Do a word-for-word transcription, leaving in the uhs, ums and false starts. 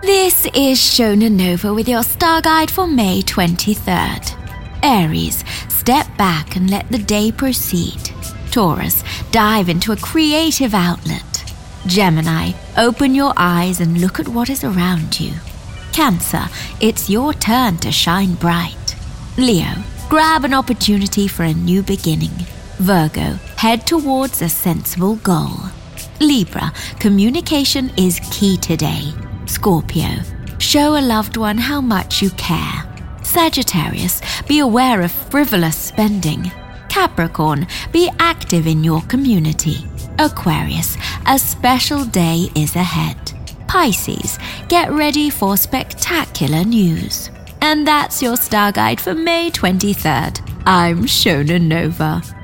This is Shona Nova with your star guide for May twenty-third. Aries, step back and let the day proceed. Taurus, dive into a creative outlet. Gemini, open your eyes and look at what is around you. Cancer, it's your turn to shine bright. Leo, grab an opportunity for a new beginning. Virgo, head towards a sensible goal. Libra, communication is key today. Scorpio, show a loved one how much you care. Sagittarius, be aware of frivolous spending. Capricorn, be active in your community. Aquarius, a special day is ahead. Pisces, get ready for spectacular news. And that's your star guide for May twenty-third. I'm Shona Nova.